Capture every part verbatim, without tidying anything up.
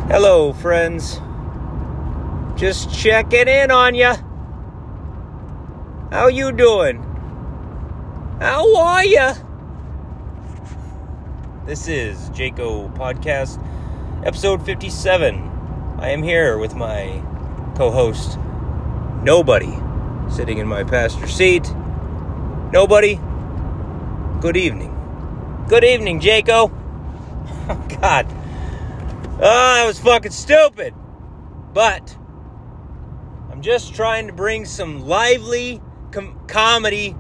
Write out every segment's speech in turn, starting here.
Hello, friends. Just checking in on ya. How you doing? How are ya? This is Jaco Podcast, episode fifty-seven. I am here with my co-host, Nobody, sitting in my passenger seat. Nobody, good evening. Good evening, Jaco. Oh, God. Oh, that was fucking stupid. But I'm just trying to bring some lively com- comedy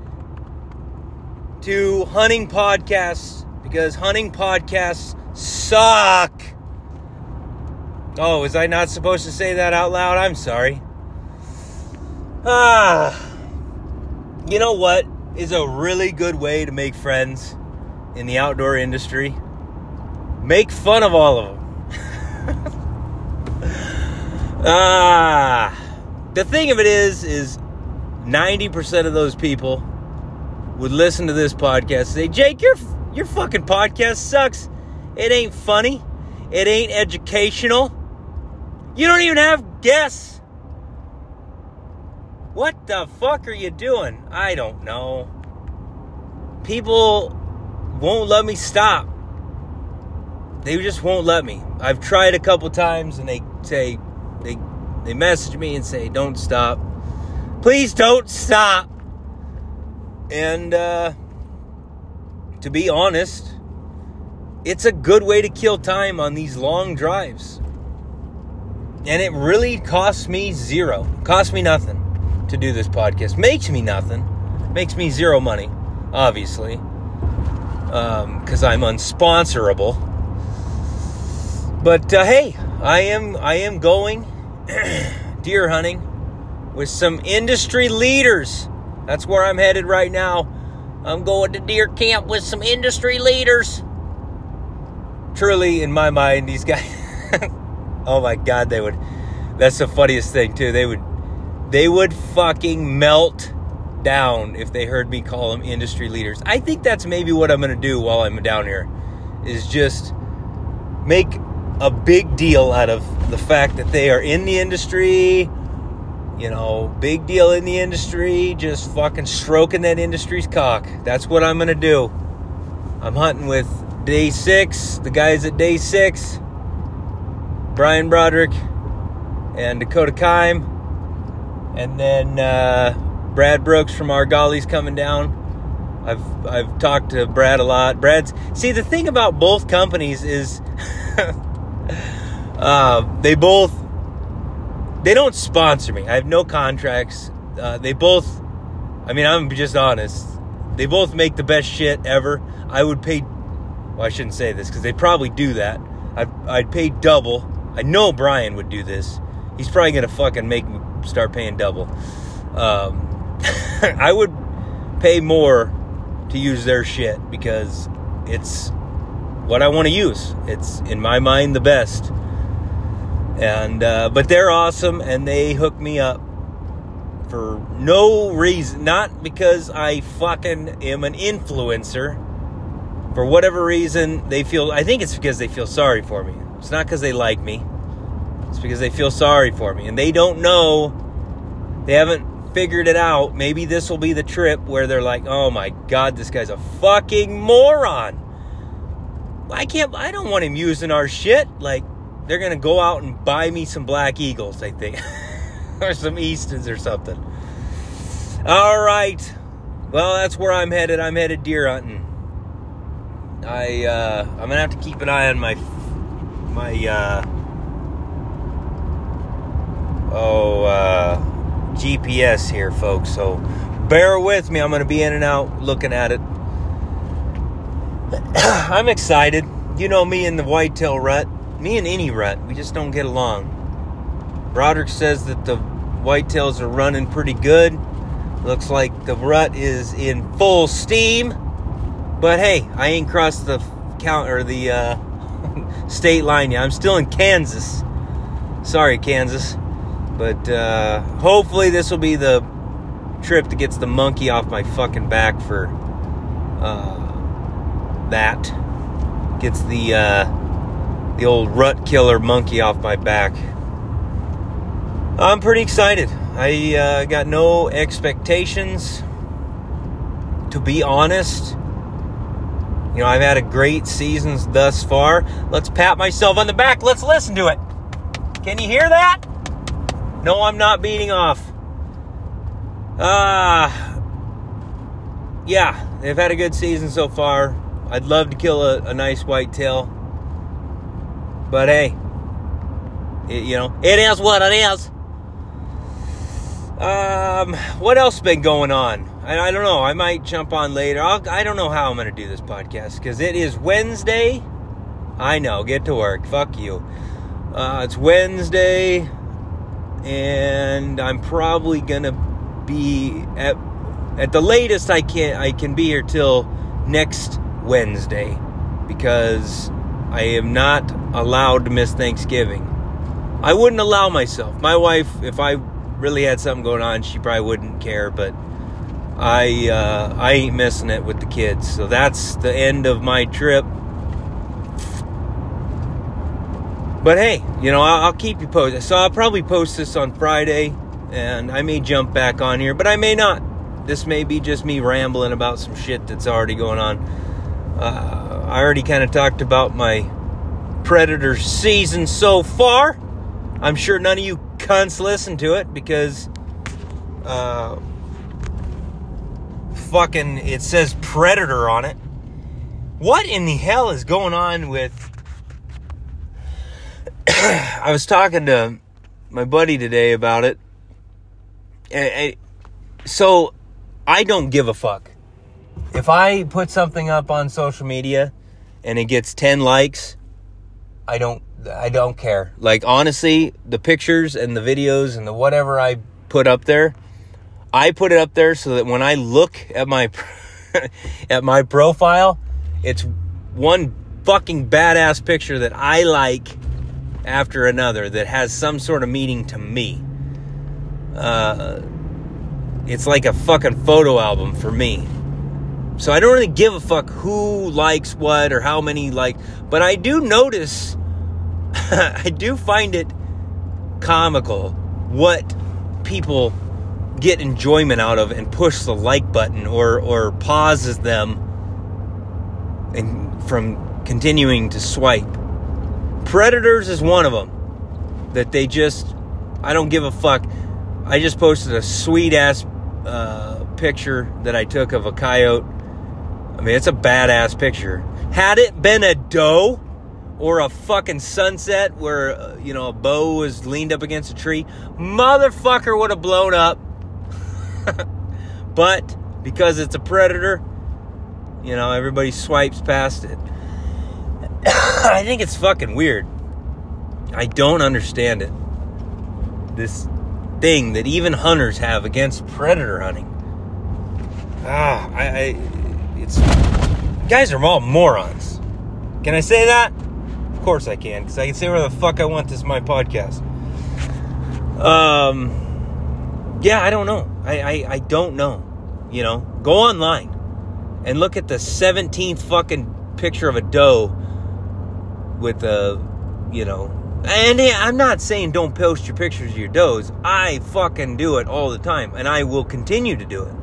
to hunting podcasts, because hunting podcasts suck. Oh, was I not supposed to say that out loud? I'm sorry. Ah, you know what is a really good way to make friends in the outdoor industry? Make fun of all of them. ah, the thing of it is, is ninety percent of those people would listen to this podcast and say, Jake, your your fucking podcast sucks. It ain't funny. It ain't educational. You don't even have guests. What the fuck are you doing? I don't know. People won't let me stop. They just won't let me. I've tried a couple times and they say, they they message me and say, don't stop. Please don't stop. And uh, to be honest, it's a good way to kill time on these long drives. And it really costs me zero. Costs me nothing to do this podcast. Makes me nothing. Makes me zero money, obviously. Um, because I'm unsponsorable. But uh, hey, I am I am going deer hunting with some industry leaders. That's where I'm headed right now. I'm going to deer camp with some industry leaders. Truly, in my mind, these guys, oh my God, they would, that's the funniest thing too. They would, they would fucking melt down if they heard me call them industry leaders. I think that's maybe what I'm going to do while I'm down here, is just make a big deal out of the fact that they are in the industry, you know, big deal in the industry, just fucking stroking that industry's cock. That's what I'm going to do. I'm hunting with Day six, the guys at Day six, Brian Broderick and Dakota Kime, and then uh, Brad Brooks from Argali's coming down. I've I've talked to Brad a lot. Brad's, see, the thing about both companies is uh, they both, they don't sponsor me. I have no contracts. Uh, they both, I mean, I'm just honest. They both make the best shit ever. I would pay, well, I shouldn't say this because they probably do that. I'd, I'd pay double. I know Brian would do this. He's probably going to fucking make me start paying double. Um, I would pay more to use their shit because it's what I want to use. It's, in my mind, the best. And uh, but they're awesome, and they hook me up for no reason. Not because I fucking am an influencer. For whatever reason, they feel, I think it's because they feel sorry for me. It's not because they like me. It's because they feel sorry for me. And they don't know, they haven't figured it out. Maybe this will be the trip where they're like, oh my God, this guy's a fucking moron. I can't, I don't want him using our shit. Like, they're going to go out and buy me some Black Eagles, I think. Or some Eastons or something. All right. Well, that's where I'm headed. I'm headed deer hunting. I, uh, I'm going to have to keep an eye on my, my, uh, oh, uh, G P S here, folks. So bear with me. I'm going to be in and out looking at it. I'm excited. You know me and the whitetail rut. Me and any rut. We just don't get along. Broderick says that the whitetails are running pretty good. Looks like the rut is in full steam. But hey, I ain't crossed the count or the uh, state line yet. I'm still in Kansas. Sorry, Kansas. But uh, hopefully this will be the trip that gets the monkey off my fucking back for uh, that. Gets the uh, the old rut killer monkey off my back. I'm pretty excited. I uh, got no expectations, to be honest. You know, I've had a great season thus far. Let's pat myself on the back. Let's listen to it. Can you hear that? No, I'm not beating off. Ah, uh, yeah, they've had a good season so far. I'd love to kill a, a nice whitetail. But hey, it, you know, it is what it is. Um, what else been going on? I, I don't know. I might jump on later. I'll, I don't know how I'm going to do this podcast because it is Wednesday. I know. Get to work. Fuck you. Uh, it's Wednesday, and I'm probably going to be at at the latest I can I can be here till next Wednesday because I am not allowed to miss Thanksgiving. I wouldn't allow myself. My wife, if I really had something going on, she probably wouldn't care, but I uh, I ain't missing it with the kids. So that's the end of my trip. But hey, you know, I'll, I'll keep you posted. So I'll probably post this on Friday, and I may jump back on here, but I may not. This may be just me rambling about some shit that's already going on. Uh, I already kind of talked about my Predator season so far. I'm sure none of you cunts listen to it because uh, fucking it says Predator on it. What in the hell is going on with... I was talking to my buddy today about it. And, and, so I don't give a fuck. If I put something up on social media and it gets ten likes, I don't I don't care. Like, honestly, the pictures and the videos and the whatever I put up there, I put it up there so that when I look at my at my profile, it's one fucking badass picture that I like after another that has some sort of meaning to me. Uh, it's like a fucking photo album for me. So I don't really give a fuck who likes what or how many like, but I do notice, I do find it comical what people get enjoyment out of and push the like button or, or pauses them and from continuing to swipe. Predators is one of them that they just, I don't give a fuck. I just posted a sweet ass uh, picture that I took of a coyote. I mean, it's a badass picture. Had it been a doe or a fucking sunset where, uh, you know, a bow was leaned up against a tree, motherfucker would have blown up. But because it's a predator, you know, everybody swipes past it. I think it's fucking weird. I don't understand it. This thing that even hunters have against predator hunting. Ah, I, I it's guys are all morons. Can I say that? Of course I can, because I can say whatever the fuck I want. This is my podcast. Um, yeah, I don't know. I, I, I don't know. You know, go online and look at the seventeenth fucking picture of a doe with a, you know, and I'm not saying don't post your pictures of your does. I fucking do it all the time, and I will continue to do it.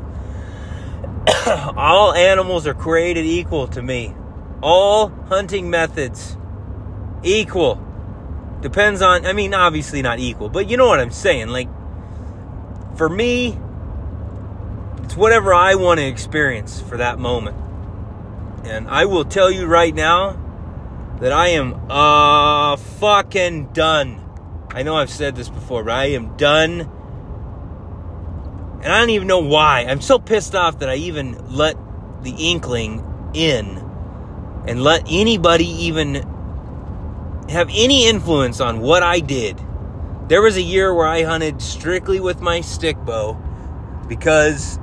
All animals are created equal to me. All hunting methods equal. Depends on, I mean, obviously not equal, but you know what I'm saying. Like, for me, it's whatever I want to experience for that moment. And I will tell you right now that I am uh fucking done. I know I've said this before, but I am done. And I don't even know why. I'm so pissed off that I even let the inkling in and let anybody even have any influence on what I did. There was a year where I hunted strictly with my stick bow because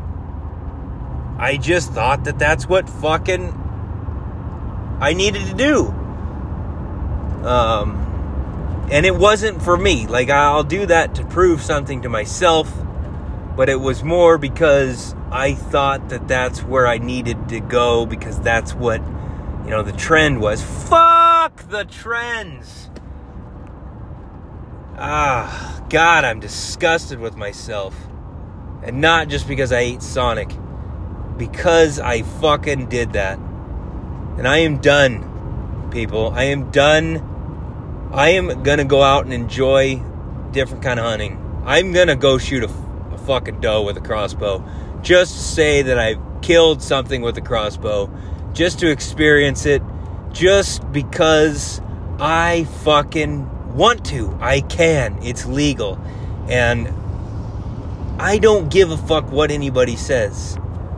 I just thought that that's what fucking I needed to do. Um, and it wasn't for me. Like, I'll do that to prove something to myself, but it was more because I thought that that's where I needed to go because that's what, you know, the trend was. Fuck Buck the trends. Ah, God, I'm disgusted with myself. And not just because I ate Sonic. Because I fucking did that. And I am done, people. I am done. I am gonna go out and enjoy different kind of hunting. I'm gonna go shoot a, a fucking doe with a crossbow. Just to say that I've killed something with a crossbow. Just to experience it. Just because I fucking want to. I can. It's legal. And I don't give a fuck what anybody says.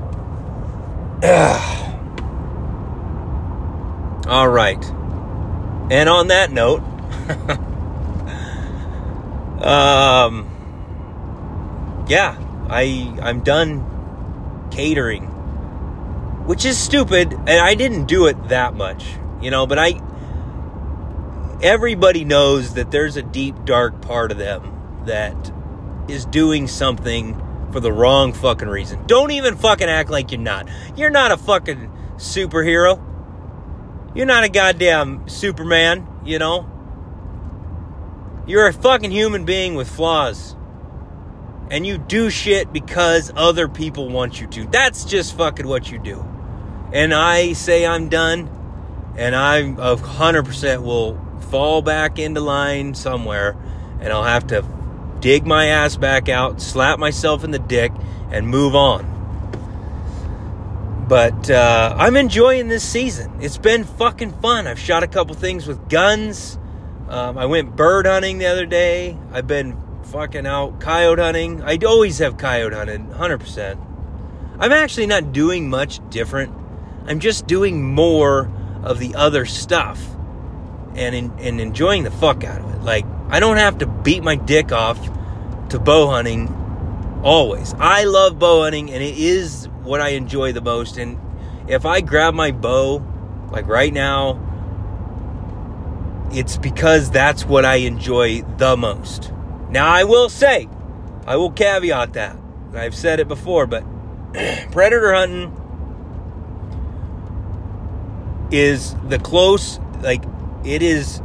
Ugh. All right. And on that note, um, yeah, I I'm done catering, which is stupid, and I didn't do it that much, you know. But I, everybody knows that there's a deep, dark part of them that is doing something for the wrong fucking reason. Don't even fucking act like you're not. You're not a fucking superhero. You're not a goddamn Superman, you know? You're a fucking human being with flaws. And you do shit because other people want you to. That's just fucking what you do. And I say I'm done. And I one hundred percent will fall back into line somewhere. And I'll have to dig my ass back out, slap myself in the dick, and move on. But uh, I'm enjoying this season. It's been fucking fun. I've shot a couple things with guns. Um, I went bird hunting the other day. I've been fucking out coyote hunting. I always have coyote hunted, one hundred percent. I'm actually not doing much different. I'm just doing more of the other stuff and, in, and enjoying the fuck out of it. Like, I don't have to beat my dick off to bow hunting always. I love bow hunting, and it is what I enjoy the most. And if I grab my bow, like right now, it's because that's what I enjoy the most. Now, I will say, I will caveat that. I've said it before, but predator hunting is the close, like, it is,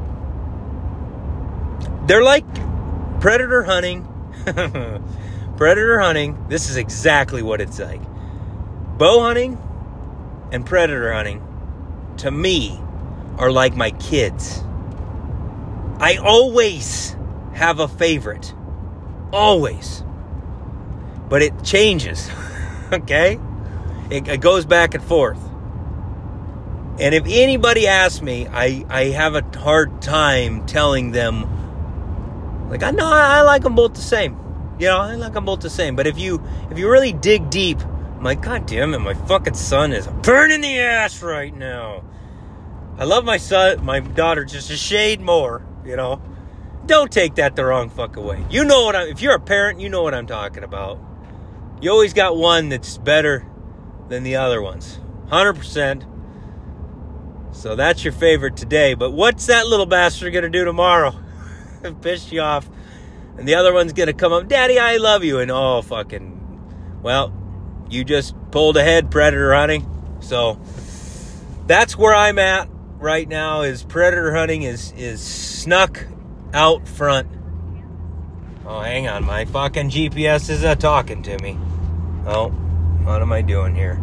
they're like predator hunting. Predator hunting, this is exactly what it's like. Bow hunting and predator hunting, to me, are like my kids. I always have a favorite. Always. But it changes. Okay? It, it goes back and forth. And if anybody asks me, I, I have a hard time telling them, like, I know I, I like them both the same. You know, I like them both the same. But if you if you really dig deep, I'm like, God damn it, my fucking son is burning the ass right now. I love my son, my daughter just a shade more, you know. Don't take that the wrong fucking way. You know what I'm, if you're a parent, you know what I'm talking about. You always got one that's better than the other ones. one hundred percent. So that's your favorite today. But what's that little bastard going to do tomorrow? Piss you off. And the other one's going to come up, Daddy, I love you. And oh, fucking, well, you just pulled ahead predator hunting. So that's where I'm at right now, is predator hunting is, is snuck out front. Oh, hang on. My fucking G P S is uh, talking to me. Oh, what am I doing here?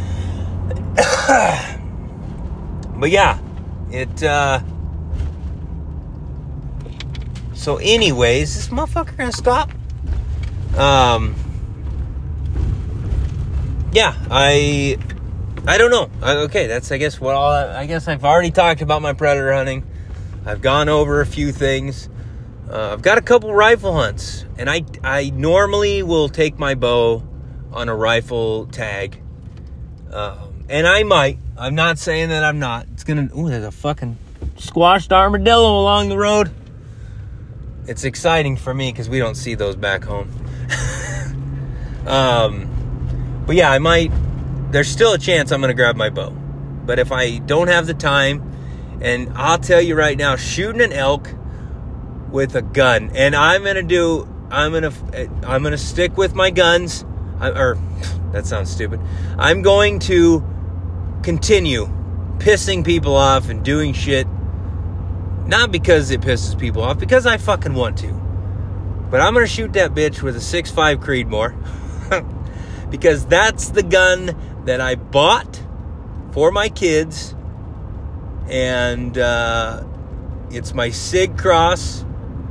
But yeah, it, uh, so anyways, this motherfucker gonna stop? Um, yeah, I, I don't know. I, okay, that's, I guess, what all, I guess I've already talked about my predator hunting. I've gone over a few things. Uh, I've got a couple rifle hunts, and I, I normally will take my bow on a rifle tag. Um, and I might. I'm not saying that I'm not. It's gonna, ooh, there's a fucking squashed armadillo along the road. It's exciting for me because we don't see those back home. um, but yeah, I might, there's still a chance I'm going to grab my bow. But if I don't have the time, and I'll tell you right now, shooting an elk with a gun, and I'm going to do, I'm going to, I'm going to stick with my guns, I, or, that sounds stupid. I'm going to continue pissing people off and doing shit Not because it pisses people off, because I fucking want to. But I'm going to shoot that bitch with a six five Creedmoor. Because that's the gun that I bought for my kids. And uh, it's my Sig Cross.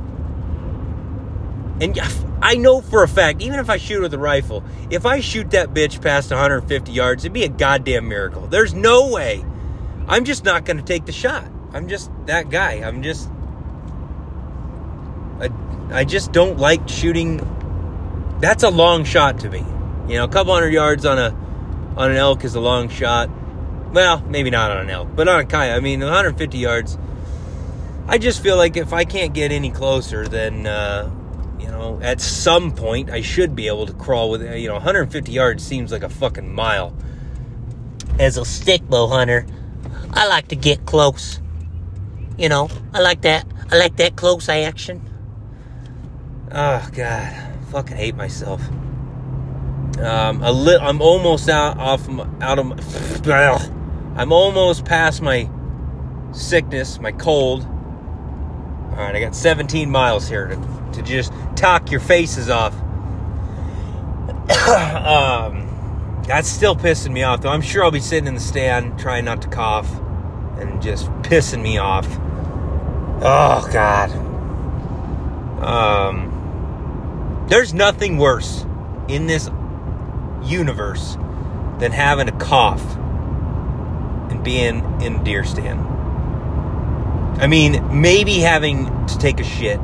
And I know for a fact, even if I shoot with a rifle, if I shoot that bitch past one hundred fifty yards, it'd be a goddamn miracle. There's no way. I'm just not going to take the shot. I'm just that guy. I'm just... I, I just don't like shooting... That's a long shot to me. You know, a couple hundred yards on a on an elk is a long shot. Well, maybe not on an elk, but on a coyote. I mean, one hundred fifty yards. I just feel like if I can't get any closer, then... Uh, You know, at some point, I should be able to crawl with, you know, one hundred fifty yards seems like a fucking mile. As a stick bow hunter, I like to get close. You know, I like that. I like that close action. Oh, God. I fucking hate myself. Um, a li- I'm almost out, off, out of my, I'm almost past my sickness, my cold. All right, I got seventeen miles here to, to just talk your faces off. um, that's still pissing me off, though. I'm sure I'll be sitting in the stand trying not to cough and just pissing me off. Oh, God. Um, there's nothing worse in this universe than having a cough and being in a deer stand. I mean, maybe having to take a shit.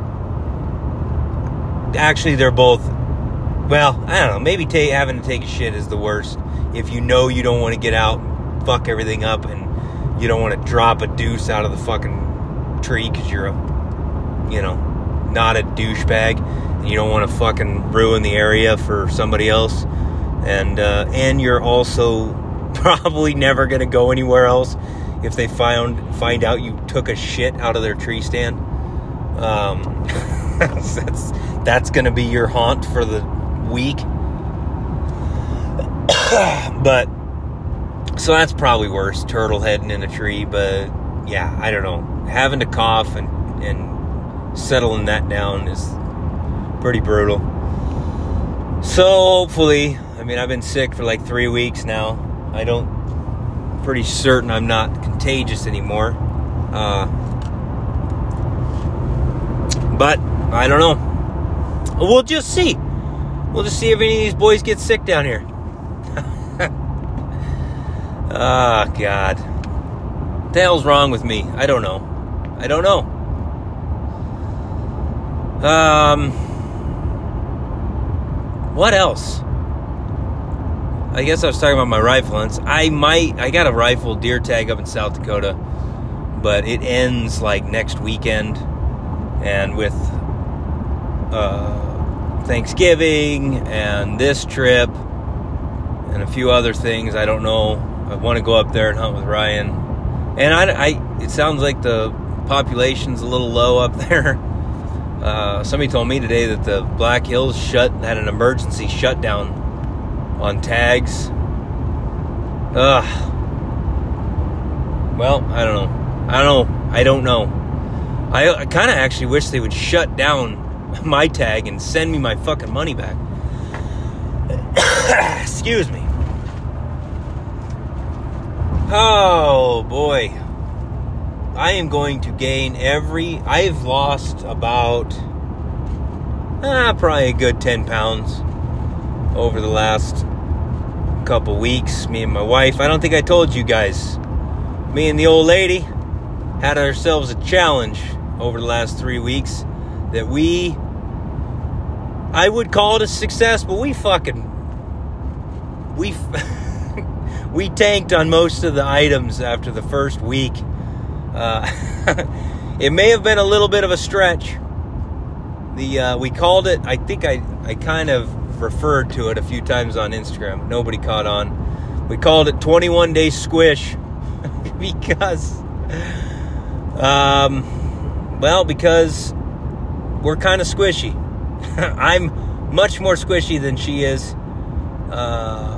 Actually, they're both... Well, I don't know. Maybe ta- having to take a shit is the worst. If you know you don't want to get out and fuck everything up and you don't want to drop a deuce out of the fucking tree because you're a, you know, not a douchebag. And you don't want to fucking ruin the area for somebody else. And, uh, and you're also probably never going to go anywhere else if they found find out you took a shit out of their tree stand. Um, that's that's going to be your haunt for the week. But, so that's probably worse, turtle heading in a tree. But, yeah, I don't know. Having to cough and, and settling that down is pretty brutal. So, hopefully, I mean, I've been sick for like three weeks now. I don't pretty certain I'm not contagious anymore. Uh, but, I don't know. We'll just see. We'll just see if any of these boys get sick down here. Oh, God. What the hell's wrong with me? I don't know. I don't know. Um, what else? I guess I was talking about my rifle hunts. I might, I got a rifle deer tag up in South Dakota, but it ends like next weekend. And with uh, Thanksgiving and this trip and a few other things, I don't know. I want to go up there and hunt with Ryan. And I, I it sounds like the population's a little low up there. Uh, somebody told me today that the Black Hills shut had an emergency shutdown on tags. Ugh. Well, I don't know. I don't know. I don't know. I, I kind of actually wish they would shut down my tag and send me my fucking money back. Excuse me. Oh, boy. I am going to gain every... I've lost about... Ah, probably a good ten pounds over the last couple weeks. Me and my wife. I don't think I told you guys. Me and the old lady had ourselves a challenge over the last three weeks that we... I would call it a success, but we fucking... We... we tanked on most of the items after the first week. Uh, it may have been a little bit of a stretch. The uh, we called it, I think I, I kind of referred to it a few times on Instagram. Nobody caught on. We called it twenty-one day squish. because, um, well, because we're kind of squishy. I'm much more squishy than she is. Uh,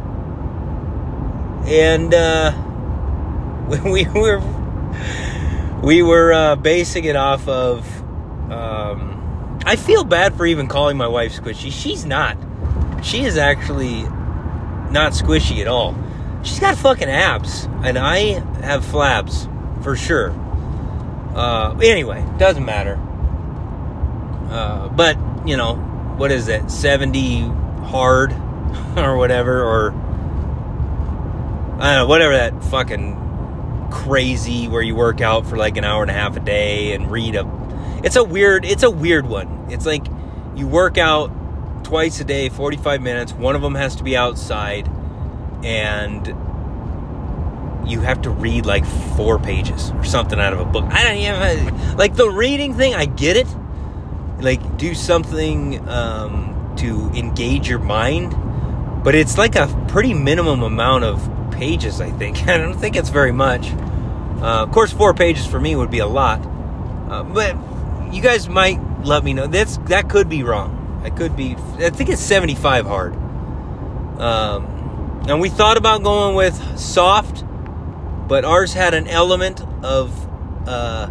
and uh, we, we were... we were uh, basing it off of. Um, I feel bad for even calling my wife squishy. She's not. She is actually not squishy at all. She's got fucking abs, and I have flabs for sure. Uh, anyway, doesn't matter. Uh, but you know, what is it? seventy hard or whatever, or I don't know, whatever that fucking crazy where you work out for like an hour and a half a day and read a. It's a weird. It's a weird one. It's like you work out twice a day, forty-five minutes. One of them has to be outside, and you have to read like four pages or something out of a book. I don't even like the reading thing. I get it. Like do something um, to engage your mind, but it's like a pretty minimum amount of pages. I think. I don't think it's very much. Uh, of course, four pages for me would be a lot, uh, but you guys might let me know. That's that could be wrong. I could be. I think it's seventy-five hard. Um, and we thought about going with soft, but ours had an element of uh,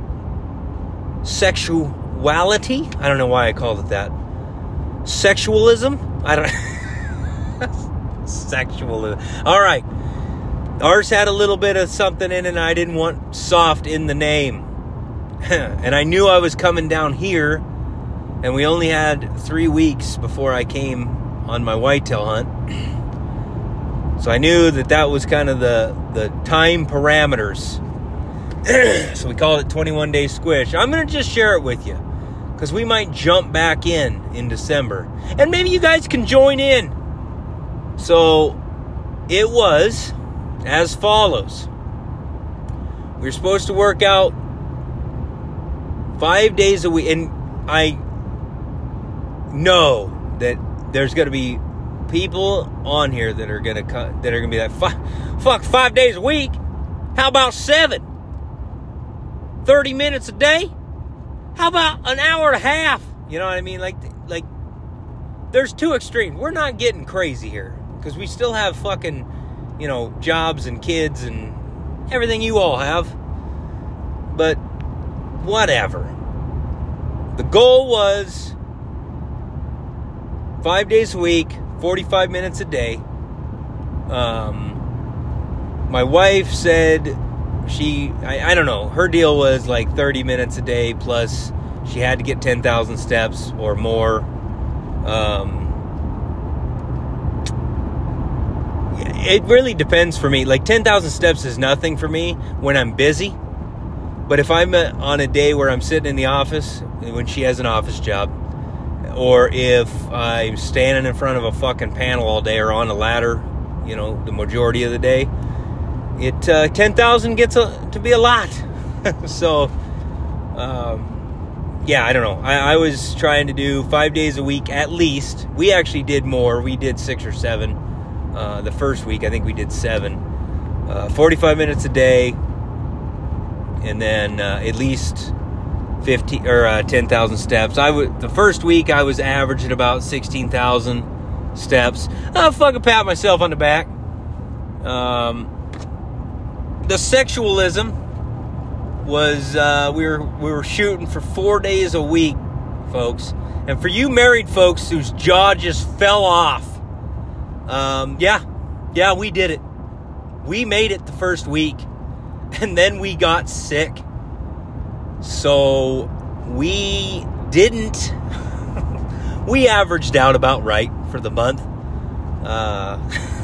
sexuality. I don't know why I called it that. Sexualism. I don't. Sexualism. All right. Ours had a little bit of something in it, and I didn't want soft in the name. And I knew I was coming down here, and we only had three weeks before I came on my whitetail hunt. So I knew that that was kind of the, the time parameters. So we called it twenty-one day squish. I'm going to just share it with you, because we might jump back in in December. And maybe you guys can join in. So it was as follows. We were supposed to work out five days a week, and I know that there's going to be people on here that are going to that are going to be like, fuck, fuck, five days a week. How about seven? Thirty minutes a day. How about an hour and a half? You know what I mean? Like, like, there's two extremes. We're not getting crazy here because we still have fucking, you know, jobs and kids and everything you all have. But whatever. The goal was five days a week, forty-five minutes a day. Um, my wife said she, I, I don't know, her deal was like thirty minutes a day plus she had to get ten thousand steps or more. Um, it really depends for me. Like ten thousand steps is nothing for me when I'm busy. But if I'm on a day where I'm sitting in the office, when she has an office job, or if I'm standing in front of a fucking panel all day or on a ladder, you know, the majority of the day, it uh, ten thousand gets a, to be a lot. So, um, yeah, I don't know. I, I was trying to do five days a week at least. We actually did more. We did six or seven. Uh, the first week, I think we did seven. Uh, forty-five minutes a day. And then uh, at least fifty or uh, ten thousand steps. I would the first week I was averaging about sixteen thousand steps. I'll fucking pat myself on the back. Um, the sexualism was uh, we were we were shooting for four days a week, folks. And for you married folks whose jaw just fell off, um, yeah, yeah, we did it. We made it the first week. And then we got sick. So we didn't. We averaged out about right for the month. Uh,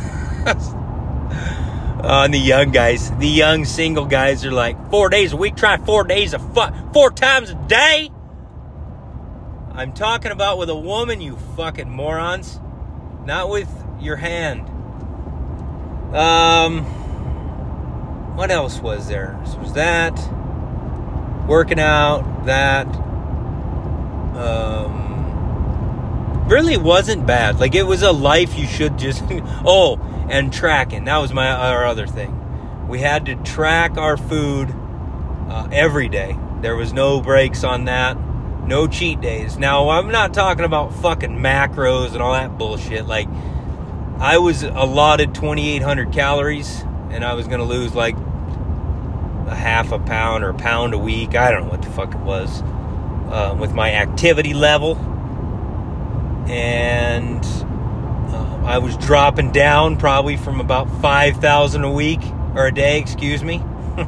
uh, and the young guys, the young single guys are like, four days a week, try four days a fuck, four times a day. I'm talking about with a woman, you fucking morons. Not with your hand. Um... What else was there? So was that working out? That um, really wasn't bad. Like it was a life you should just. Oh, and tracking. That was my our other thing. We had to track our food uh, every day. There was no breaks on that. No cheat days. Now I'm not talking about fucking macros and all that bullshit. Like I was allotted twenty-eight hundred calories. And I was going to lose like, I a half a pound or a pound a week. I don't know what the fuck it was uh, with my activity level. And uh, I was dropping down probably from about five thousand a week, or a day, excuse me.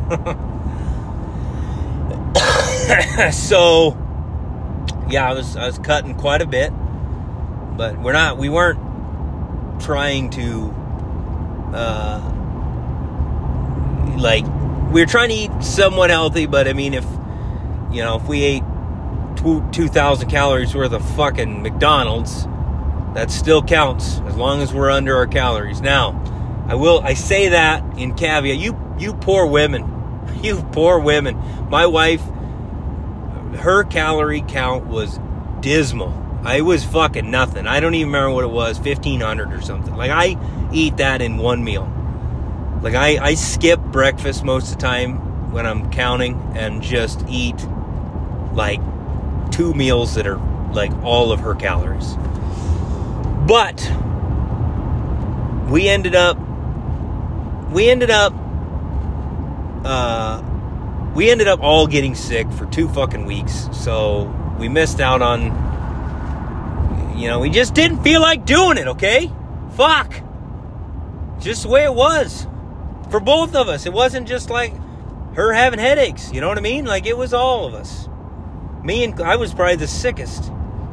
So, yeah, I was I was cutting quite a bit, but we're not we weren't trying to uh, like we were trying to eat somewhat healthy, but I mean, if you know, if we ate two thousand calories worth of fucking McDonald's, that still counts as long as we're under our calories. Now, I will I say that in caveat, you you poor women, you poor women. My wife, her calorie count was dismal. I was fucking nothing. I don't even remember what it was, fifteen hundred or something. Like, I eat that in one meal. Like, I, I skip breakfast most of the time when I'm counting and just eat, like, two meals that are, like, all of her calories. But we ended up, we ended up, uh... We ended up all getting sick for two fucking weeks, so we missed out on, you know, we just didn't feel like doing it, okay? Fuck. Just the way it was. For both of us. It wasn't just like her having headaches, you know what I mean? Like, it was all of us. Me and, I was probably the sickest.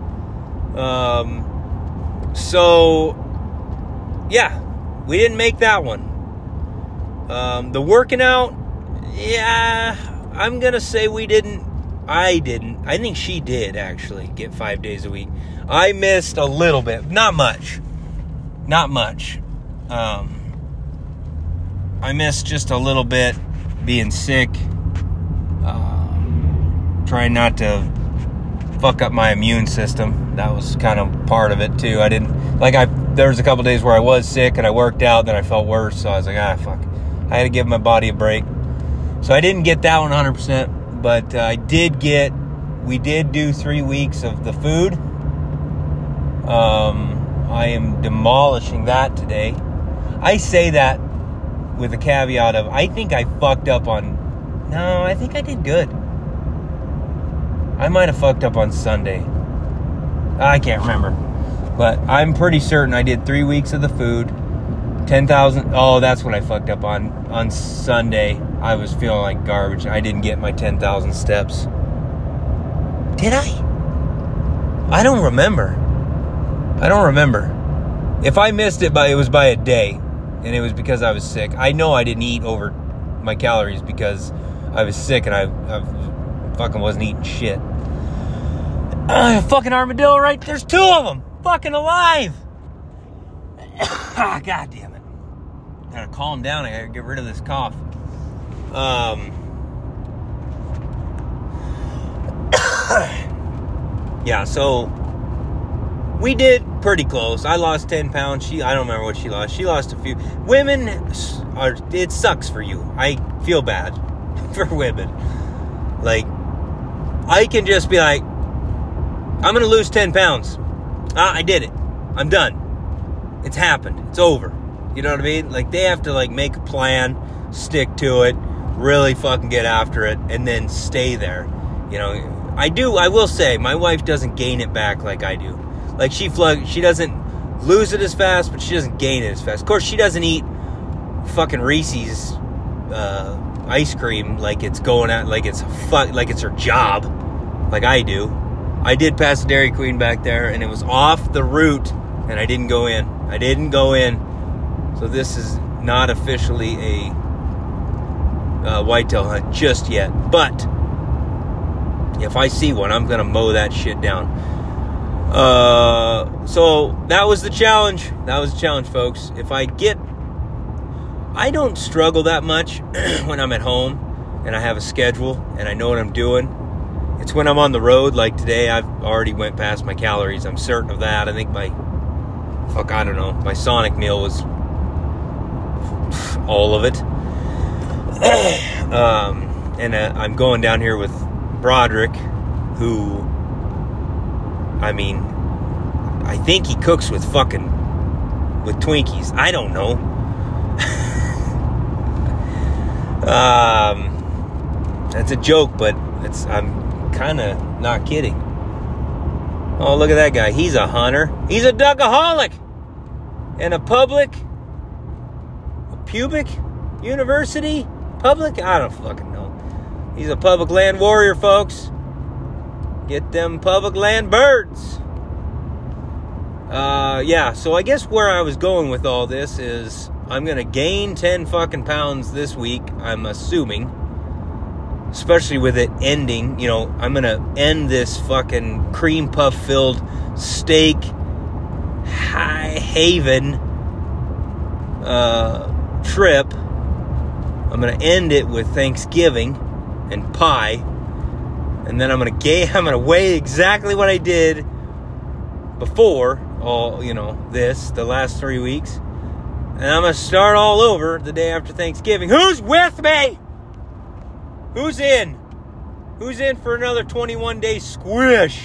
Um, so, yeah, we didn't make that one. Um, the working out, yeah, I'm going to say we didn't, I didn't, I think she did actually get five days a week. I missed a little bit, not much, not much. Um, I missed just a little bit being sick, uh, trying not to fuck up my immune system. That was kind of part of it too. I didn't, like I, there was a couple days where I was sick and I worked out, then I felt worse, so I was like, ah, fuck. I had to give my body a break. So I didn't get that one one hundred percent, but uh, I did get, we did do three weeks of the food. Um, I am demolishing that today. I say that with a caveat of, I think I fucked up on, no, I think I did good. I might have fucked up on Sunday. I can't remember. But I'm pretty certain I did three weeks of the food. ten thousand, oh, that's what I fucked up on. On Sunday, I was feeling like garbage. I didn't get my ten thousand steps. Did I? I don't remember. I don't remember. If I missed it, by it was by a day, and it was because I was sick. I know I didn't eat over my calories because I was sick and I, I fucking wasn't eating shit. Uh, fucking armadillo, right? There's two of them. Fucking alive. Ah, God damn it. Gotta calm down. I gotta get rid of this cough. Um, yeah, so we did pretty close. I lost ten pounds. She, I don't remember what she lost. She lost a few. Women are, it sucks for you. I feel bad for women. Like, I can just be like, I'm gonna lose ten pounds. Ah, I did it. I'm done. It's happened. It's over. You know what I mean? Like, they have to, like, make a plan, stick to it, really fucking get after it, and then stay there. You know, I do, I will say, my wife doesn't gain it back like I do. Like, she flug, she doesn't lose it as fast, but she doesn't gain it as fast. Of course, she doesn't eat fucking Reese's uh, ice cream like it's going out, like it's fuck, like it's her job, like I do. I did pass a Dairy Queen back there, and it was off the route, and I didn't go in. I didn't go in. So this is not officially a uh, whitetail hunt just yet. But if I see one, I'm going to mow that shit down. Uh, so that was the challenge. That was the challenge, folks. If I get... I don't struggle that much when I'm at home and I have a schedule and I know what I'm doing. It's when I'm on the road, like today, I've already went past my calories. I'm certain of that. I think my... Fuck, I don't know. My Sonic meal was... all of it. um, and uh, I'm going down here with Broderick, who, I mean, I think he cooks with fucking, with Twinkies. I don't know. um, That's a joke, but it's I'm kind of not kidding. Oh, look at that guy. He's a hunter. He's a duckaholic. And a public, a pubic university? Public? I don't fucking know. He's a public land warrior, folks. Get them public land birds. Uh, yeah, so I guess where I was going with all this is I'm going to gain ten fucking pounds this week, I'm assuming. Especially with it ending, you know, I'm going to end this fucking cream puff filled steak high haven uh, trip. I'm going to end it with Thanksgiving and pie. And then I'm going to gain, I'm going to weigh exactly what I did before all, you know, this, the last three weeks. And I'm going to start all over the day after Thanksgiving. Who's with me? Who's in? Who's in for another twenty-one day squish?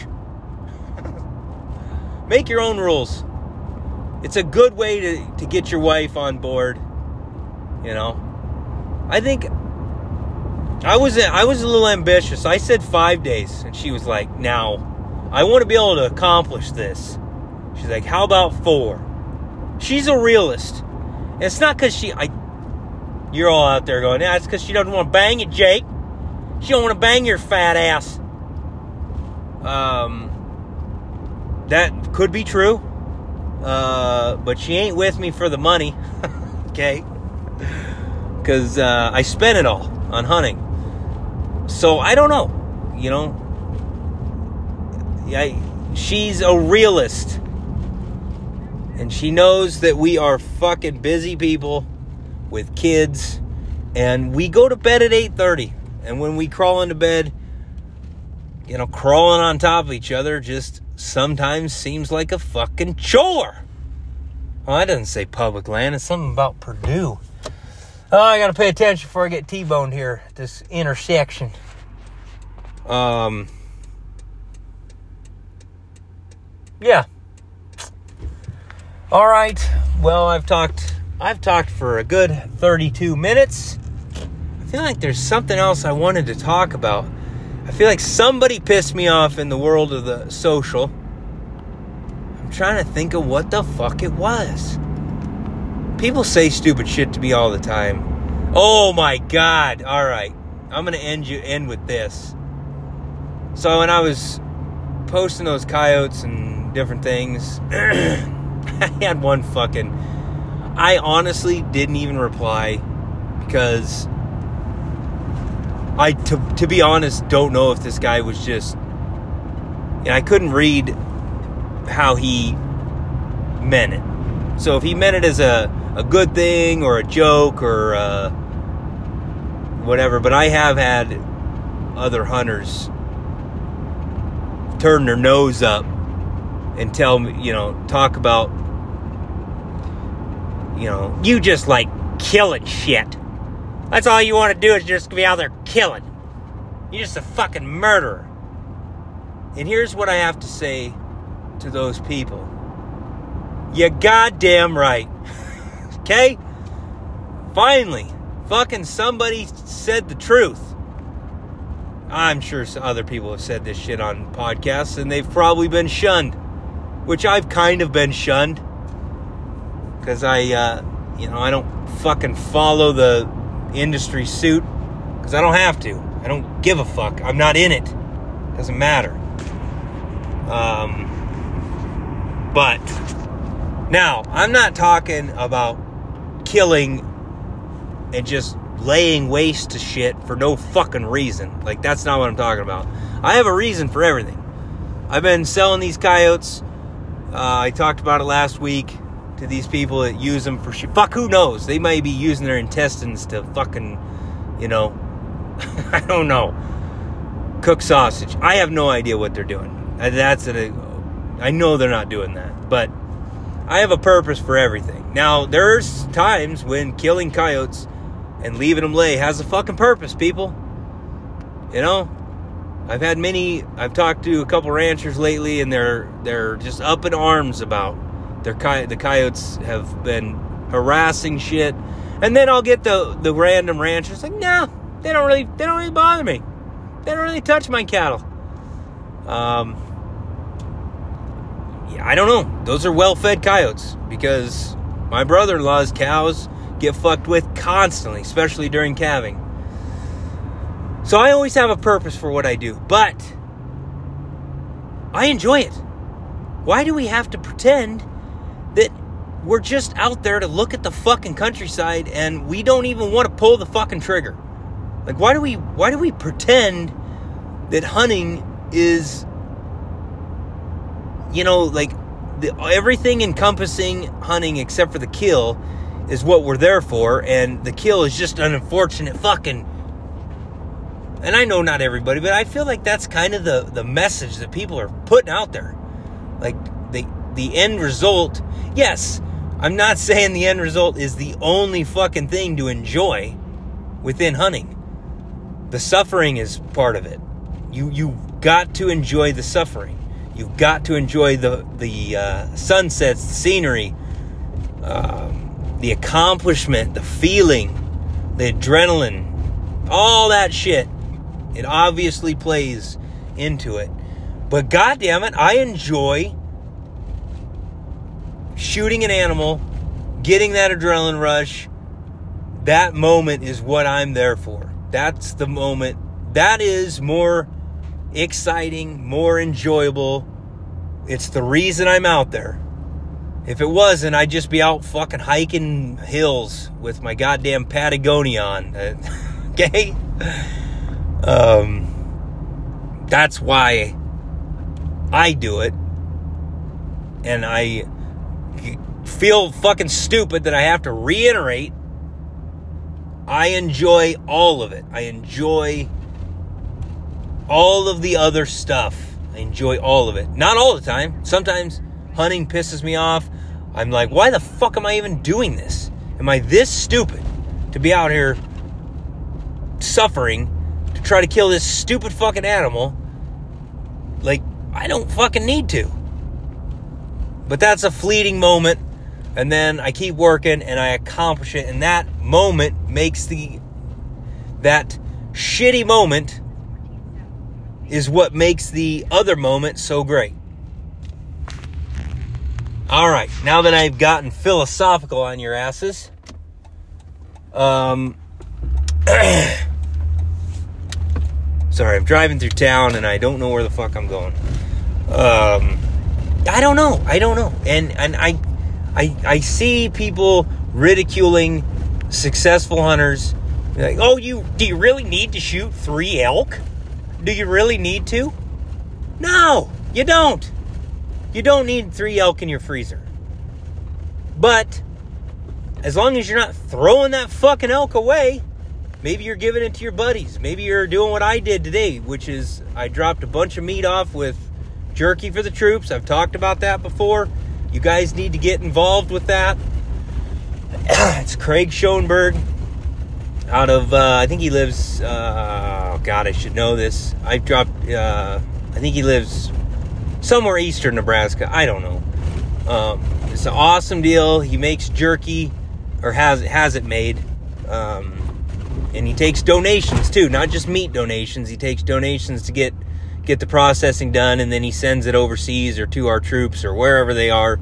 Make your own rules. It's a good way to, to get your wife on board. You know? I think I was I was a little ambitious. I said five days. And she was like, now, I want to be able to accomplish this. She's like, how about four? She's a realist. And it's not because she... I. You're all out there going, yeah, it's because she doesn't want to bang you, Jake. She don't want to bang your fat ass. Um, that could be true. Uh, but she ain't with me for the money. Okay? Because uh, I spent it all on hunting. So I don't know. You know? I, she's a realist. And she knows that we are fucking busy people with kids. And we go to bed at eight thirty. And when we crawl into bed, you know, crawling on top of each other just sometimes seems like a fucking chore. Well, that doesn't say public land. It's something about Purdue. Oh, I got to pay attention before I get T-boned here at this intersection. Um, yeah. All right. Well, I've talked, I've talked for a good thirty-two minutes. I feel like there's something else I wanted to talk about. I feel like somebody pissed me off in the world of the social. I'm trying to think of what the fuck it was. People say stupid shit to me all the time. Oh my God. All right. I'm going to end you end with this. So when I was posting those coyotes and different things, I had one fucking... I honestly didn't even reply because... I, to, to be honest, don't know if this guy was just... And I couldn't read how he meant it. So if he meant it as a, a good thing or a joke or uh, whatever. But I have had other hunters turn their nose up and tell me, you know, talk about, you know, you just like killing shit. That's all you want to do is just be out there killing. You're just a fucking murderer. And here's what I have to say to those people. You goddamn right. Okay? Finally, fucking somebody said the truth. I'm sure other people have said this shit on podcasts, and they've probably been shunned. Which I've kind of been shunned. Because I, uh, you know, I don't fucking follow the industry suit because I don't have to. I don't give a fuck. I'm not in it. Doesn't matter. Um, but now I'm not talking about killing and just laying waste to shit for no fucking reason. Like, that's not what I'm talking about. I have a reason for everything. I've been selling these coyotes. Uh, I talked about it last week. To these people that use them for shit. Fuck, who knows? They might be using their intestines to fucking, you know, I don't know, cook sausage. I have no idea what they're doing. That's a, I know they're not doing that. But I have a purpose for everything. Now, there's times when killing coyotes and leaving them lay has a fucking purpose, people. You know? I've had many, I've talked to a couple ranchers lately, and they're they're just up in arms about Their coy- the coyotes have been harassing shit. And then I'll get the, the random ranchers like, nah, they don't really, they don't really bother me. They don't really touch my cattle. Um, yeah, I don't know. Those are well-fed coyotes because my brother-in-law's cows get fucked with constantly, especially during calving. So I always have a purpose for what I do, but I enjoy it. Why do we have to pretend that we're just out there to look at the fucking countryside and we don't even want to pull the fucking trigger? Like, why do we, why do we pretend that hunting is, you know, like, the, everything encompassing hunting except for the kill is what we're there for, and the kill is just an unfortunate fucking... And I know not everybody, but I feel like that's kind of the, the message that people are putting out there. Like, the, the end result... Yes, I'm not saying the end result is the only fucking thing to enjoy within hunting. The suffering is part of it. You, you've got to enjoy the suffering. You've got to enjoy the, the uh, sunsets, the scenery, um, the accomplishment, the feeling, the adrenaline, all that shit. It obviously plays into it. But goddammit, I enjoy shooting an animal, getting that adrenaline rush. That moment is what I'm there for. That's the moment. That is more exciting, more enjoyable. It's the reason I'm out there. If it wasn't, I'd just be out fucking hiking hills with my goddamn Patagonia on. Okay? Um, that's why I do it. And I feel fucking stupid that I have to reiterate. I enjoy all of it. I enjoy all of the other stuff. I enjoy all of it. Not all the time. Sometimes hunting pisses me off. I'm like, why the fuck am I even doing this? Am I this stupid to be out here suffering to try to kill this stupid fucking animal? Like, I don't fucking need to. But that's a fleeting moment. And then I keep working and I accomplish it. And that moment makes the... That shitty moment is what makes the other moment so great. Alright, now that I've gotten philosophical on your asses, um, sorry, I'm driving through town and I don't know where the fuck I'm going. Um, I don't know, I don't know, and and I, I, I see people ridiculing successful hunters, like, oh, you do you really need to shoot three elk? Do you really need to? No, you don't. You don't need three elk in your freezer. But as long as you're not throwing that fucking elk away, maybe you're giving it to your buddies. Maybe you're doing what I did today, which is I dropped a bunch of meat off with jerky for the troops. I've talked about that before. You guys need to get involved with that. It's Craig Schoenberg out of, uh, I think he lives, uh, oh God, I should know this. I dropped, uh, I think he lives somewhere eastern Nebraska. I don't know. Um, it's an awesome deal. He makes jerky, or has has it made. Um, and he takes donations too, not just meat donations. He takes donations to get get the processing done, and then he sends it overseas or to our troops or wherever they are.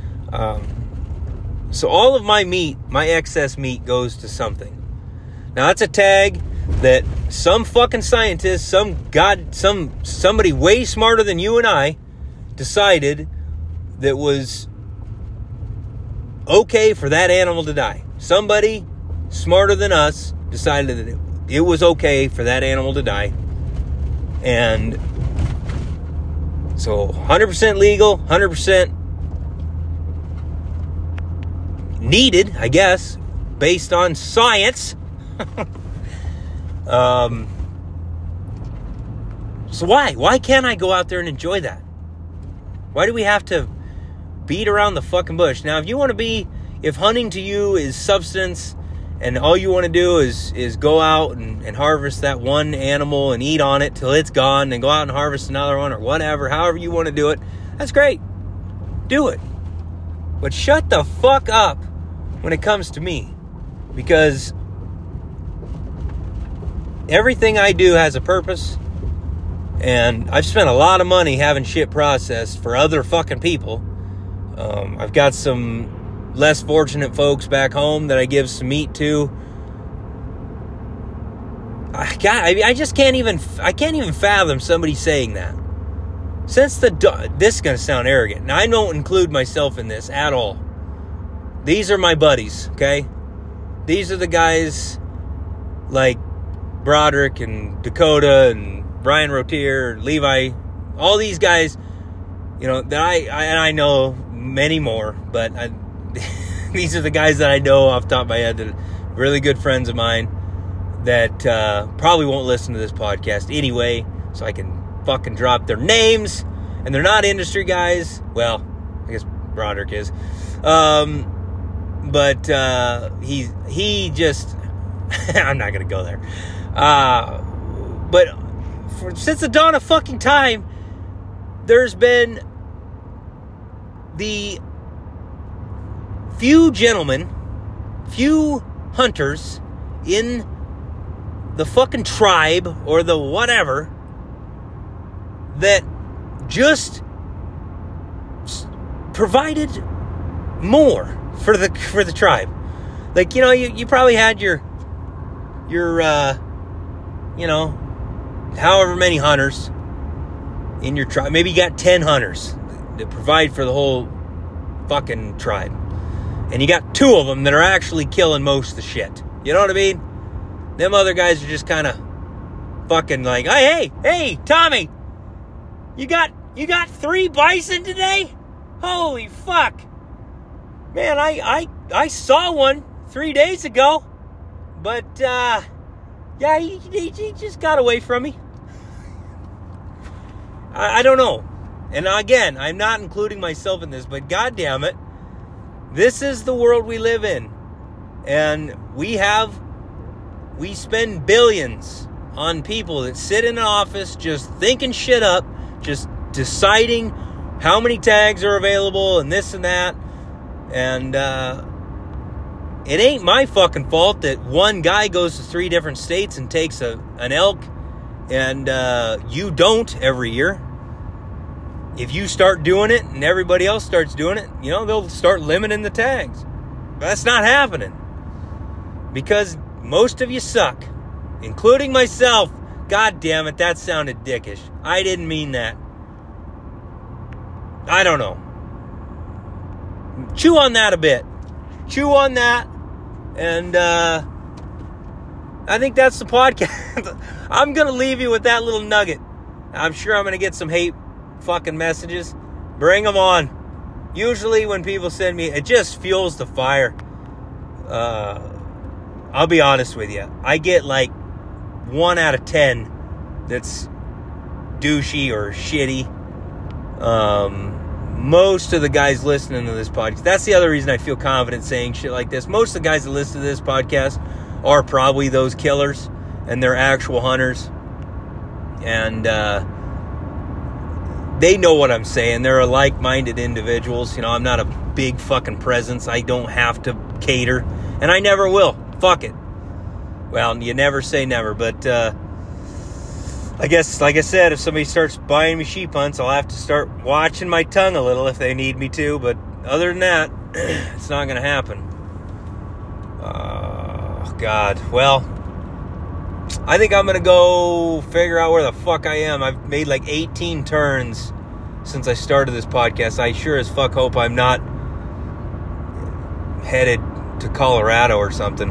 Um, so all of my meat, my excess meat, goes to something. Now that's a tag that some fucking scientist, some god, some somebody way smarter than you and I, decided that was okay for that animal to die. Somebody smarter than us decided that it, it was okay for that animal to die. And so one hundred percent legal, one hundred percent needed, I guess, based on science. um, so why? Why can't I go out there and enjoy that? Why do we have to beat around the fucking bush? Now, if you want to be, if hunting to you is substance and all you want to do is, is go out and, and harvest that one animal and eat on it till it's gone, and go out and harvest another one or whatever, however you want to do it, that's great. Do it. But shut the fuck up when it comes to me. Because everything I do has a purpose. And I've spent a lot of money having shit processed for other fucking people. Um, I've got some less fortunate folks back home that I give some meat to. I, God, I, I just can't even, I can't even fathom somebody saying that. Since the, this is going to sound arrogant, and I don't include myself in this at all. These are my buddies, okay? These are the guys like Broderick and Dakota and Brian Rotier, Levi, all these guys, you know, that I, I and I know many more, but I, these are the guys that I know off the top of my head that are really good friends of mine that uh, probably won't listen to this podcast anyway, so I can fucking drop their names, and they're not industry guys. Well, I guess Broderick is, um, but uh, he he just I'm not gonna go there. Uh, but for, since the dawn of fucking time, there's been the few gentlemen, few hunters in the fucking tribe or the whatever that just provided more for the for the tribe. Like, you know, you, you probably had your your uh you know, however many hunters in your tribe. Maybe you got ten hunters that provide for the whole fucking tribe. And you got two of them that are actually killing most of the shit. You know what I mean? Them other guys are just kind of fucking like, hey, hey, hey, Tommy, You got you got three bison today? Holy fuck. Man, I I, I saw one three days ago. But, uh, yeah, he, he, he just got away from me. I, I don't know. And again, I'm not including myself in this, but goddamn it, this is the world we live in. And we have, we spend billions on people that sit in an office just thinking shit up, just deciding how many tags are available and this and that. And uh, it ain't my fucking fault that one guy goes to three different states and takes a an elk and uh, you don't every year. If you start doing it and everybody else starts doing it, you know, they'll start limiting the tags. But that's not happening. Because most of you suck, including myself. God damn it, that sounded dickish. I didn't mean that. I don't know. Chew on that a bit. Chew on that. And uh, I think that's the podcast. I'm going to leave you with that little nugget. I'm sure I'm going to get some hate fucking messages. Bring them on. Usually when people send me, it just fuels the fire. Uh, I'll be honest with you. I get like one out of ten that's douchey or shitty. Um, most of the guys listening to this podcast, that's the other reason I feel confident saying shit like this. Most of the guys that listen to this podcast are probably those killers and they're actual hunters. And, uh, they know what I'm saying. They're like-minded individuals. You know, I'm not a big fucking presence. I don't have to cater. And I never will. Fuck it. Well, you never say never. But, uh, I guess, like I said, if somebody starts buying me sheep hunts, I'll have to start watching my tongue a little if they need me to. But other than that, it's not going to happen. Oh, God. Well, I think I'm going to go figure out where the fuck I am. I've made like eighteen turns since I started this podcast. I sure as fuck hope I'm not headed to Colorado or something.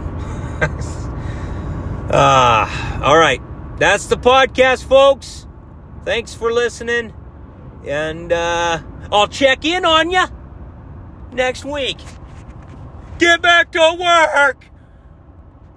Ah, uh, all right. That's the podcast, folks. Thanks for listening. And uh, I'll check in on you next week. Get back to work.